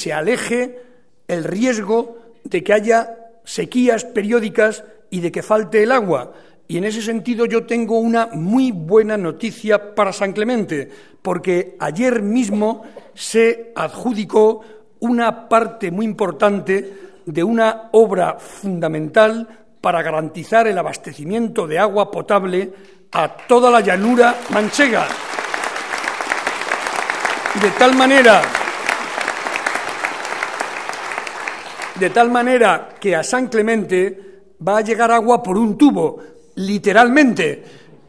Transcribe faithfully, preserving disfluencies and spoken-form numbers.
se aleje el riesgo de que haya sequías periódicas y de que falte el agua. Y en ese sentido yo tengo una muy buena noticia para San Clemente, porque ayer mismo se adjudicó una parte muy importante de una obra fundamental para garantizar el abastecimiento de agua potable a toda la llanura manchega. De tal manera, de tal manera que a San Clemente va a llegar agua por un tubo, literalmente.